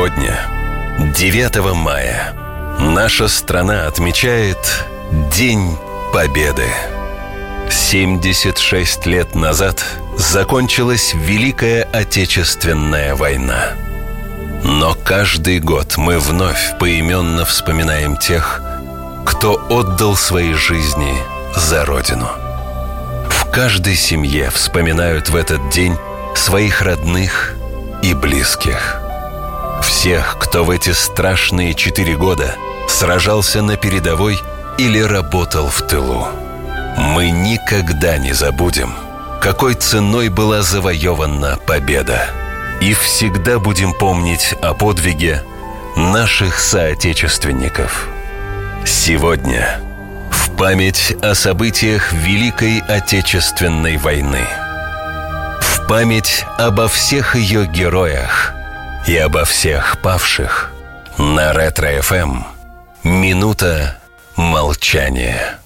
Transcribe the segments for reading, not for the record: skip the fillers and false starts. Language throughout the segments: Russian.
Сегодня, 9 мая, наша страна отмечает День Победы. 76 лет назад закончилась Великая Отечественная война. Но каждый год мы вновь поименно вспоминаем тех, кто отдал свои жизни за Родину. В каждой семье вспоминают в этот день своих родных и близких. Всех, кто в эти страшные 4 года сражался на передовой или работал в тылу. Мы никогда не забудем, какой ценой была завоевана победа. И всегда будем помнить о подвиге наших соотечественников. Сегодня в память о событиях Великой Отечественной войны, в память обо всех ее героях и обо всех павших, на Ретро-ФМ минута молчания.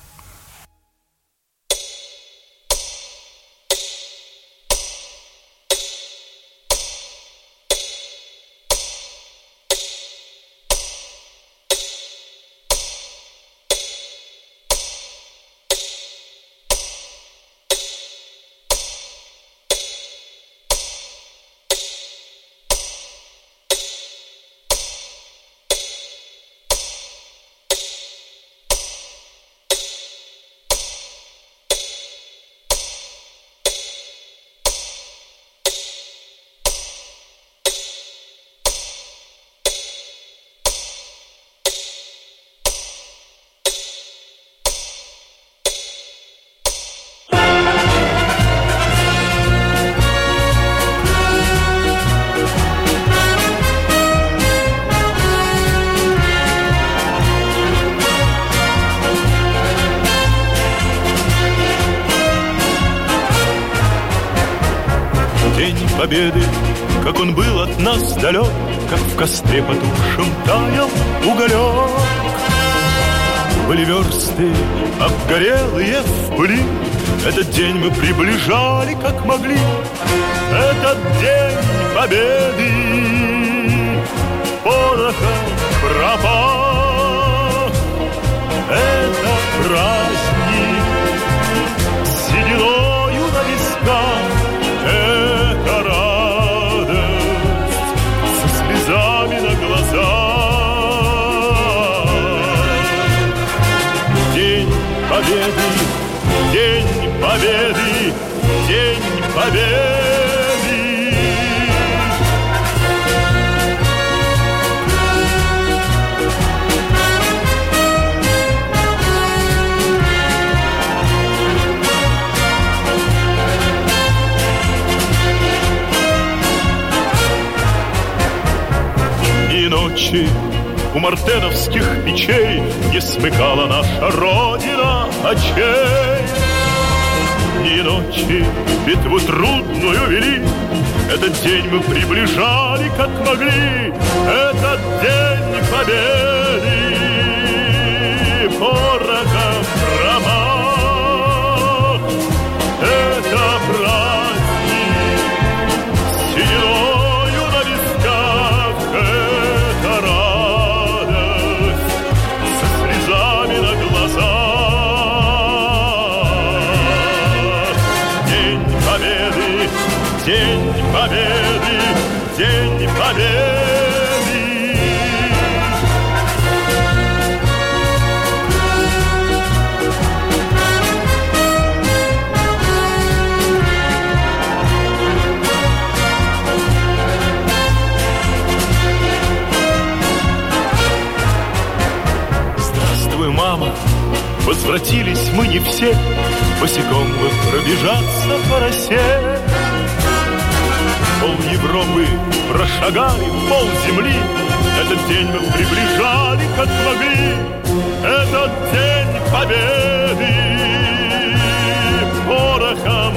Победы, как он был от нас далек, как в костре потухшем таял уголек. Были версты обгорелые в пыли, этот день мы приближали как могли. Этот день победы порохом пропах. Это праздник с сединою на висках. Это радость со слезами на глазах. День победы, день победы, день победы. Ночи у мартеновских печей не смыкала наша Родина очей. Дни и ночи битву трудную вели, этот день мы приближали как могли. Этот день победы порохом промах. Это праздник с сединою на висках. День победы, день победы. Здравствуй, мама, возвратились мы не все, босиком мы пробежаться по росе. Пол Европы прошагали, пол земли. Этот день мы приближали, как могли. Этот день победы порохом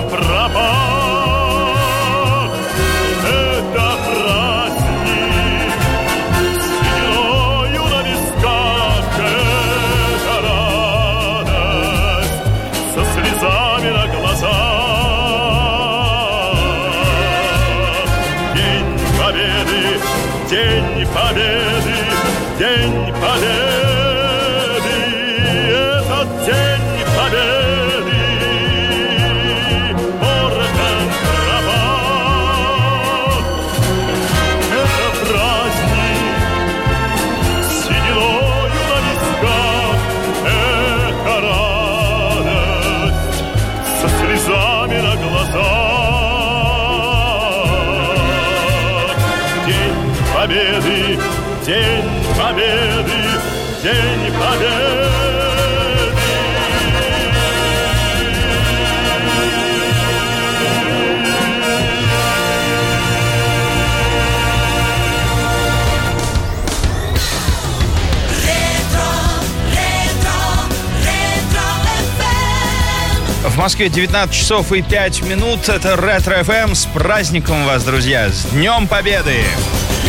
пропах. Это праздник с сединою на висках. Это радость со слезами на глазах. День победы, День Победы, этот День Победы, орган права. Это праздник с сединою на висках, это радость со слезами на глазах. День Победы, День Победы, День Победы. В Москве 19 часов и 5 минут. Это Ретро ФМ. С праздником вас, друзья! С Днем Победы!